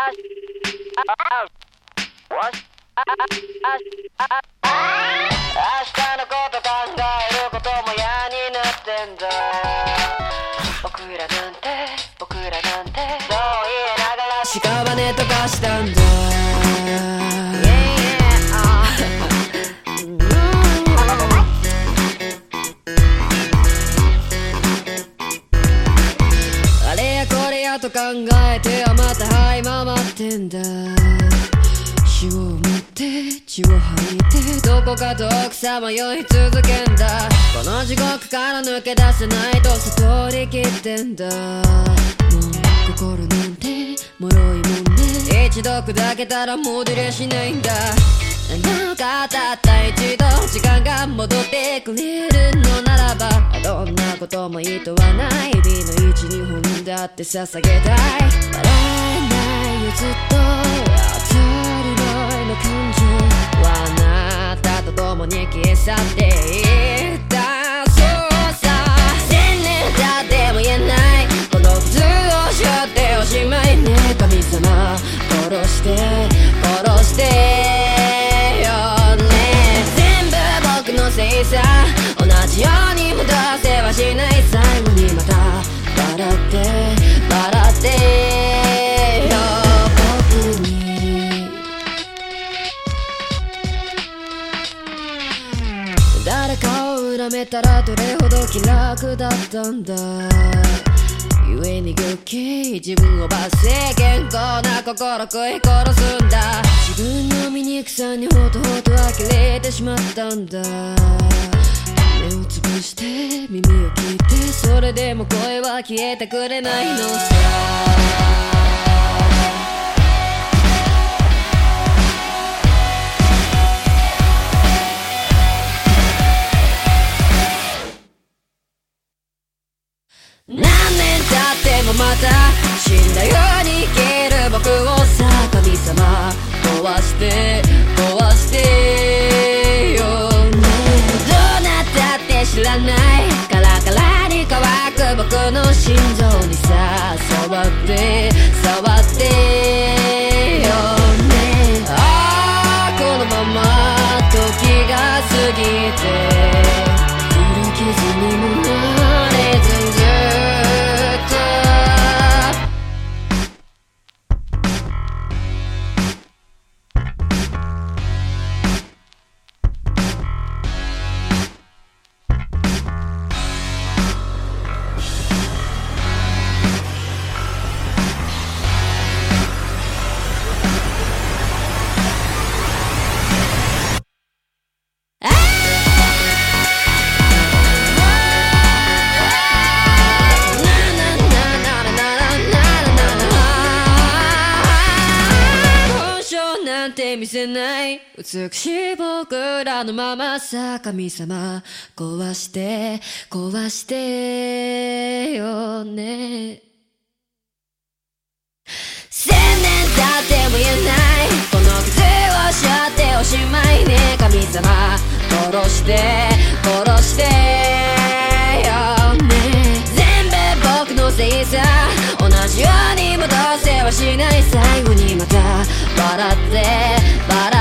のこと考えることも嫌になってんだ。僕らなんてそう言えながら屍とかしたんだ。あれやこれやと考えてはまた這い回ってんだ。血を持って血を吐いてどこか遠くさまよい続けんだ。この地獄から抜け出せないと悟りきってんだ。もう心なんて脆いもんで一度砕けたら戻りゃしないんだ。なんかたった一度時間が戻ってくれるのならばどんなこともいとわない日々の一二分だって捧げたい。笑えないよずっと当たり前の感情はあなたと共に消え去っていった。そうさ1000年経っても言えないこの普通をしょっておしまいね。神様殺してよね。全部僕のせいさ同じように戻せはしない。最後にまた笑ってよ僕に。誰かを恨めたらどれほど気楽だったんだ。故に愚気自分を罰せ健康な心食い殺すんだ。自分の醜さにほとほと呆れてしまったんだ。目をつぶして耳を聞いてそれでも声は消えてくれないのさ。何年経ってもまた死んだように生きる僕をさ神様壊してよね。どうなったって知らないカラカラに乾く僕の心臓にさ触ってよね。ああこのまま時が過ぎて古傷にもなれず見せない美しい僕らのままさ神様壊してよね。1000年経っても言えないこの傷をしょっておしまいね。神様殺してよね。全部僕のせいさ同じように戻せはしない。最後にまた笑って